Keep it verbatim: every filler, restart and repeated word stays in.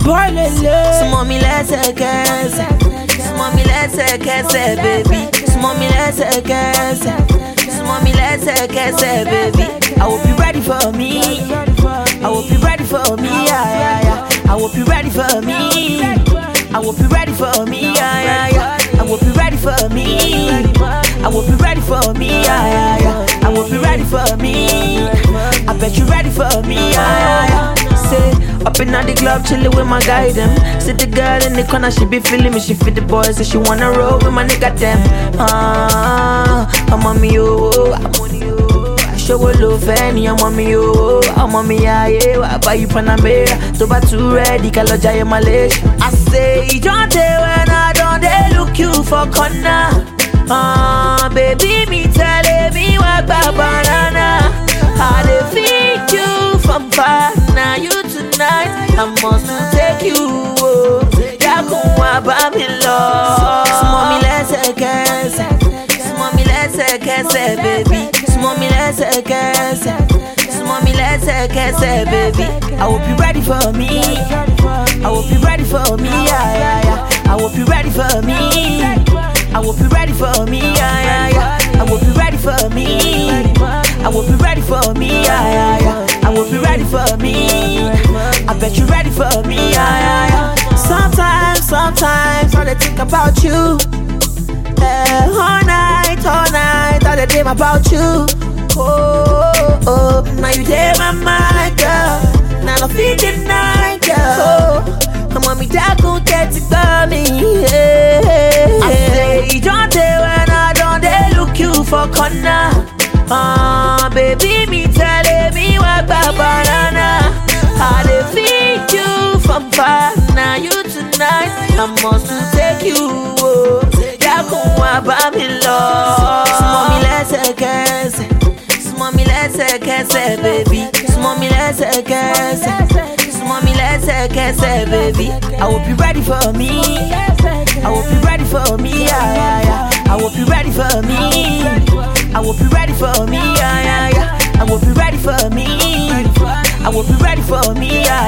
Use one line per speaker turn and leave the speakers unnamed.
boy lele.
Mommy, let's kiss. Mommy, let's kiss, baby. Mommy, let's kiss. Mommy, let's kiss, baby. I hope you ready for me. I hope you ready for me. Yeah, yeah, yeah. I hope you ready for me. I hope you ready for me. Yeah, yeah, yeah. I hope you ready for me. I hope you ready for me. Yeah, yeah, yeah. I hope you ready for me. I bet you ready for me. Yeah, yeah, yeah. Say, up in the club, chillin' with my guy them. See the girl in the corner, she be feeling me. She feel the boys, so she wanna roll with my nigga them. Ah, I'm on me, oh, I'm on you. I show a love, Fanny, I'm on me, oh, I'm on me, yeah, yeah. I buy you Panamera, to buy too ready, Kaloja, yeah, Malaysia. I say, don't tell when I don't they look you for corner. Ah, baby, me tell me what about banana. How they feed you from far. Now you tonight, I must take you. Oh, yeah, come on, baby, love. Mommy, let's kiss. Mommy, let's kiss, baby. Mommy, let's kiss. Mommy, let's kiss, baby. I hope you ready for me. I hope you ready for me. Yeah, yeah, yeah. I hope you ready for me. I hope you ready for me. Yeah, yeah, yeah. I hope you ready for me. I hope you ready for me. Yeah, yeah, yeah. I hope you ready for me. I bet you ready for me. Yeah, yeah, yeah. Sometimes, sometimes all I think about you. Yeah, all night, all night, all the dream about you. Oh, oh, oh. Now you there, my mind, girl. Now I'm feeling night, girl. Oh, come on, me that go get it for me. Yeah. I say, don't tell when I don't they look you for corner. Ah, baby, me telling me what about banana. How they feed you from far. Now you tonight, I must take you. Oh, yeah, come on, baby, love. Mommy, let's kiss. Mommy, let's kiss, baby. Mommy, let's kiss. Mommy, let's kiss, baby. I hope you ready for me. I hope you ready for me. Yeah, yeah, yeah. I hope you ready for me. I hope you ready for me. Yeah, yeah, yeah. I hope you ready for me. I hope you ready for me. Yeah,